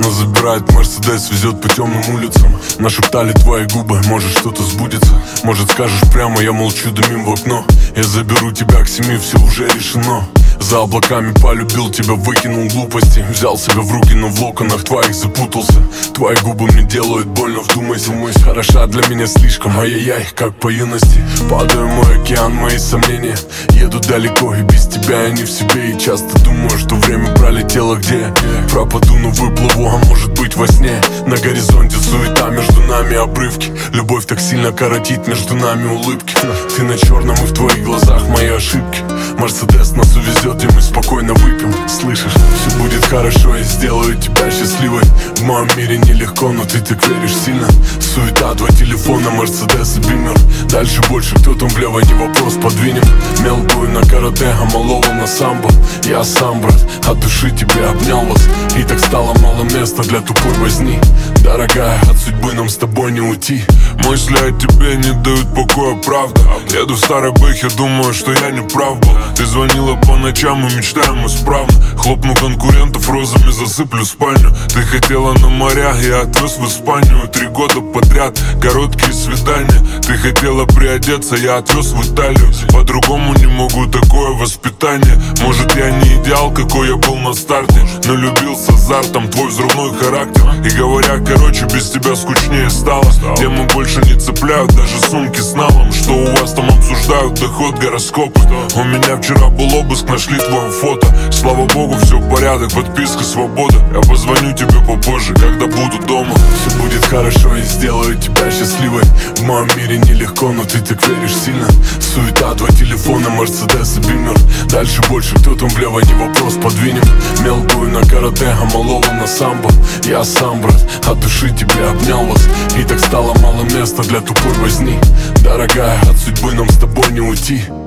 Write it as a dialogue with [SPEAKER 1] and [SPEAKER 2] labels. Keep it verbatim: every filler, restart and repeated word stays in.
[SPEAKER 1] Нас забирает Мерседес, везет по темным улицам. Нашептали твои губы, может что-то сбудется. Может скажешь прямо, я молчу, дымим в окно. Я заберу тебя к семье, все уже решено. За облаками полюбил тебя, выкинул глупости. Взял себя в руки, но в локонах твоих запутался. Твои губы мне делают больно, вдумайся. Мысль хороша для меня слишком, ай-яй-яй, как по юности. Падаю в мой океан, мои сомнения. Еду далеко и без тебя я не в себе. И часто думаю, что время пролетело, где я пропаду, но выплыву, а может быть во сне. На горизонте суета, между нами обрывки. Любовь так сильно коротит, между нами улыбки. Ты на черном и в твоих глазах мои ошибки. Мерседес нас увезет, и мы спокойно выпьем. Слышишь, все будет хорошо, я сделаю тебя счастливой. В моем мире нелегко, но ты так веришь сильно. Суета, два телефона, Мерседес и Бимер. Дальше больше, кто там влево, не вопрос, подвинем. Мелкую на карате, а малого на самбо. Я сам, брат, от души тебя обнял вас. И так стало мало места для тупой возни. Дорогая, от судьбы нам с тобой не уйти.
[SPEAKER 2] Мысли о тебе не дают покоя, правда. Еду в старой бэхе, думаю, что я не прав был. Ты звонила по ночам и мечтаем исправно. Хлопну конкурентов, розами засыплю спальню. Ты хотела на моря, я отвез в Испанию. Три года подряд, короткие свидания. Ты хотела приодеться, я отвез в Италию. По-другому не могу, такое воспитание. Может, я не идеал, какой я был на старте, но любил с азартом твой взрывной характер. И говоря, короче, без тебя скучнее стало. Темы больше не цепляют, даже сумки с налом. Что у вас там обсуждают, доход, гороскопы. У меня вчера был обыск, нашли твое фото. Слава богу, все в порядок, подписка, свобода. Я позвоню тебе попозже, когда буду дома.
[SPEAKER 1] Все будет хорошо, я сделаю тебя счастливой. В моем мире нелегко, но ты так веришь сильно. Суета, два телефона, Мерседес и Бимер. Дальше больше, кто там влево, не вопрос, подвинем. Мелкую на карате, а малого на самбо. Я сам, брат, от души тебя обнял вас. И так стало мало места для тупой возни. Дорогая, от судьбы нам с тобой не уйти.